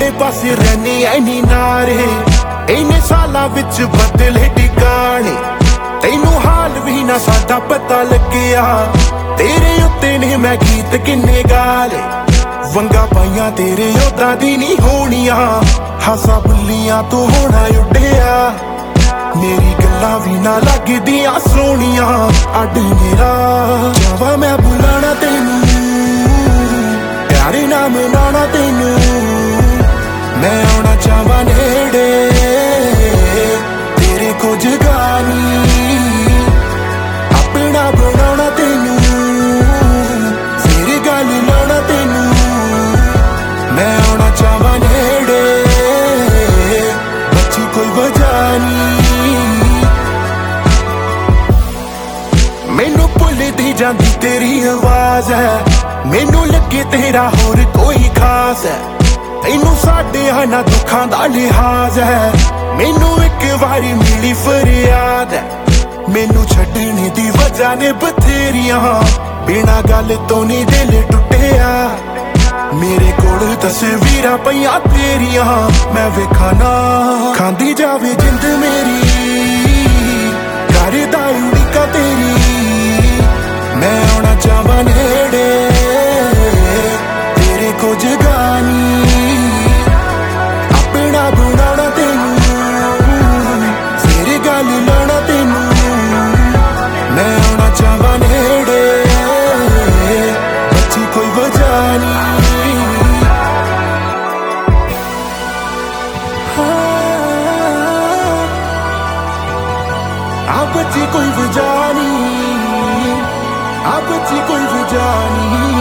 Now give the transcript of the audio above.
ਕਿਹੜੇ ਪਾਸੇ ਰਹਿਨੀ ਐਨੀ ਨਾਰੇ ਇੰਨੇ ਸਾਲਾਂ ਵਿੱਚ ਬਦਲੇ ਟਿਕਾਣੇ ਤੈਨੂੰ ਹਾਲ ਵੀ ਨਾ ਸਾਡਾ ਪਤਾ ਲੱਗਿਆ ਤੇਰੇ ਉੱਤੇ ਨੇ ਮੈਂ ਗੀਤ ਕਿੰਨੇ ਗਾਲੇ ਵੰਗਾ ਪਾਈਆਂ ਤੇਰੇ ਯੋਧਾਂ ਦੀ ਨਹੀਂ ਹੋਣੀਆਂ ਹਾਸਾ ਬੁੱਲੀਆਂ ਤੂੰ ਹੋਣਾ ਉੱਡਿਆ ਮੇਰੀ ਗੱਲਾਂ ਵੀ ਨਾ ਲੱਗਦੀਆਂ ਸੋਹਣੀਆਂ ਅੱਡ ਮੇਰਾ ਚਾਹਾਂ ਮੈਂ ਬੁਲਾਣਾ ਤੈਨੂੰ ਪਿਆਰੇ ਨਾਲ ਮਨਾਉਣਾ ਤੈਨੂੰ ਮੈਂ ਆਉਣਾ ਚਾਹਾਂ ਨੇੜੇ ਤੇਰੇ ਕੁਝ ਗਾਨੀ ਆਪਣਾ ਬਣਾਉਣਾ ਤੈਨੂੰ ਫਿਰ ਗੱਲ ਲਾਉਣਾ ਤੈਨੂੰ ਮੈਂ ਆਉਣਾ ਚਾਹਾਂ ਨੇੜੇ ਬੱਚੀ ਕੋਈ ਵਜ੍ਹਾ ਨਹੀਂ ਮੈਨੂੰ ਭੁੱਲਦੀ ਜਾਂਦੀ ਤੇਰੀ ਆਵਾਜ਼ ਹੈ ਮੈਨੂੰ ਲੱਗੇ ਤੇਰਾ ਹੋਰ ਕੋਈ ਖਾਸ ਹੈ ਤੈਨੂੰ ਸਾਡੇ ਨਾ ਦੁੱਖਾਂ ਦਾ ਲਿਹਾਜ਼ ਹੈ ਮੈਨੂੰ ਇੱਕ ਵਾਰੀ ਮਿਲੀ ਫਰਿਆਦ ਹੈ ਮੈਨੂੰ ਛੱਡਣ ਦੀ ਵਜ੍ਹਾ ਨੇ ਬਥੇਰੀਆਂ ਬਿਨਾਂ ਗੱਲ ਤੋਂ ਨਹੀਂ ਦਿਲ ਟੁੱਟਿਆ ਮੇਰੇ ਕੋਲ ਤਸਵੀਰਾਂ ਪਈਆਂ ਤੇਰੀਆਂ ਮੈਂ ਵੇਖਾਂ ਨਾ ਖਾਂਦੀ ਜਾਵੇ ਜਿੰਦ ਮੇਰੀ ਕਰਦਾ ਉਡੀਕਾਂ ਤੇਰੀ ਮੈਂ ਆਉਣਾ ਚਾਹਾਂ ਨੇੜੇ ਤੇਰੇ ਕੁਝ ਗਾਨੀ ਆਪਣਾ ਬਣਾਉਣਾ ਤੈਨੂੰ ਫਿਰ ਗੱਲ ਲਾਉਣਾ ਤੈਨੂੰ ਮੈਂ ਆਉਣਾ ਚਾਹਾਂ ਨੇੜੇ ਬੱਚੀ ਕੋਈ ਵਜ੍ਹਾ ਨਹੀਂ ਆ ਬੱਚੀ ਕੋਈ ਵਜ੍ਹਾ ਨਹੀਂ ਆ ਬੱਚੀ ਕੋਈ ਵਜ੍ਹਾ ਨਹੀਂ